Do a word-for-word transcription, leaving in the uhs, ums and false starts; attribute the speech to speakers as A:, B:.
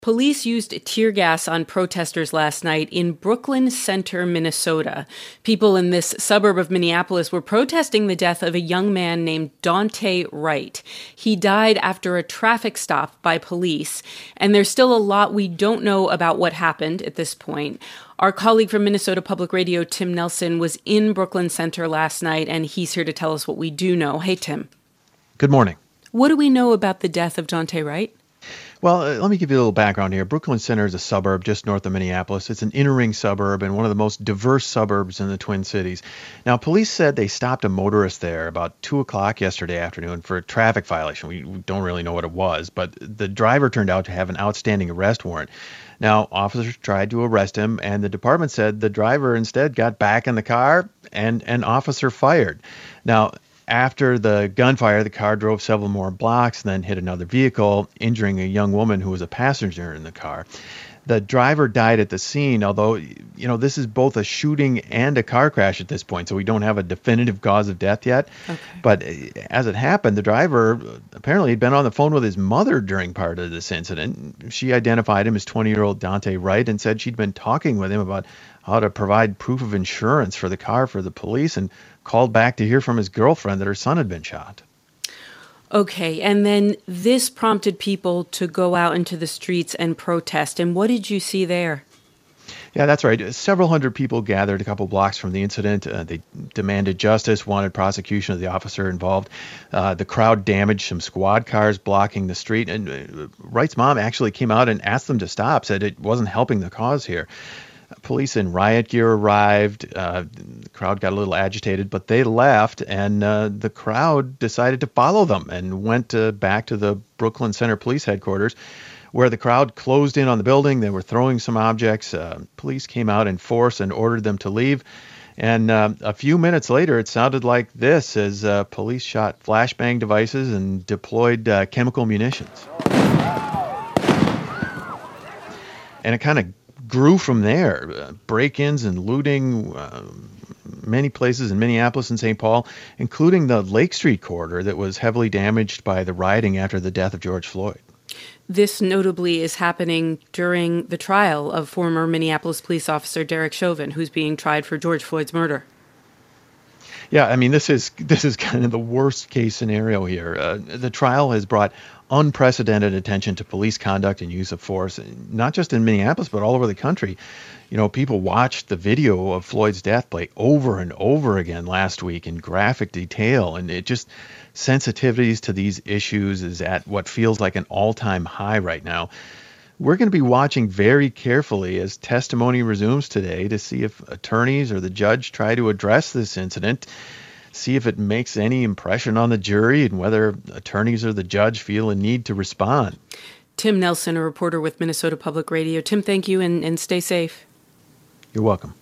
A: Police used tear gas on protesters last night in Brooklyn Center, Minnesota. People in this suburb of Minneapolis were protesting the death of a young man named Daunte Wright. He died after a traffic stop by police, and there's still a lot we don't know about what happened at this point. Our colleague from Minnesota Public Radio, Tim Nelson, was in Brooklyn Center last night, and he's here to tell us what we do know. Hey, Tim.
B: Good morning.
A: What do we know about the death of Daunte Wright?
B: Well, uh, let me give you a little background here. Brooklyn Center is a suburb just north of Minneapolis. It's an inner ring suburb and one of the most diverse suburbs in the Twin Cities. Now, police said they stopped a motorist there about two o'clock yesterday afternoon for a traffic violation. We, we don't really know what it was, but the driver turned out to have an outstanding arrest warrant. Now, officers tried to arrest him, and the department said the driver instead got back in the car and an officer fired. Now, after the gunfire, the car drove several more blocks and then hit another vehicle, injuring a young woman who was a passenger in the car. The driver died at the scene, although, you know, this is both a shooting and a car crash at this point, so we don't have a definitive cause of death yet. Okay. But as it happened, the driver apparently had been on the phone with his mother during part of this incident. She identified him as twenty-year-old Daunte Wright and said she'd been talking with him about how to provide proof of insurance for the car for the police, and called back to hear from his girlfriend that her son had been shot.
A: Okay, and then this prompted people to go out into the streets and protest. And what did you see there?
B: Yeah, that's right. Several hundred people gathered a couple blocks from the incident. Uh, they demanded justice, wanted prosecution of the officer involved. Uh, the crowd damaged some squad cars blocking the street. And uh, Wright's mom actually came out and asked them to stop, said it wasn't helping the cause here. Police in riot gear arrived. Uh, the crowd got a little agitated, but they left, and uh, the crowd decided to follow them and went uh, back to the Brooklyn Center Police Headquarters, where the crowd closed in on the building. They were throwing some objects. Uh, police came out in force and ordered them to leave. And uh, a few minutes later, it sounded like this as uh, police shot flashbang devices and deployed uh, chemical munitions. And it kind of grew from there. Uh, break-ins and looting, uh, many places in Minneapolis and Saint Paul, including the Lake Street corridor that was heavily damaged by the rioting after the death of George Floyd.
A: This notably is happening during the trial of former Minneapolis police officer Derek Chauvin, who's being tried for George Floyd's murder.
B: Yeah, I mean, this is this is kind of the worst case scenario here. Uh, the trial has brought unprecedented attention to police conduct and use of force, not just in Minneapolis, but all over the country. You know, people watched the video of Floyd's death play over and over again last week in graphic detail, and it just sensitivities to these issues is at what feels like an all-time high right now. We're going to be watching very carefully as testimony resumes today to see if attorneys or the judge try to address this incident, see if it makes any impression on the jury, and whether attorneys or the judge feel a need to respond.
A: Tim Nelson, a reporter with Minnesota Public Radio. Tim, thank you, and, and stay safe.
B: You're welcome.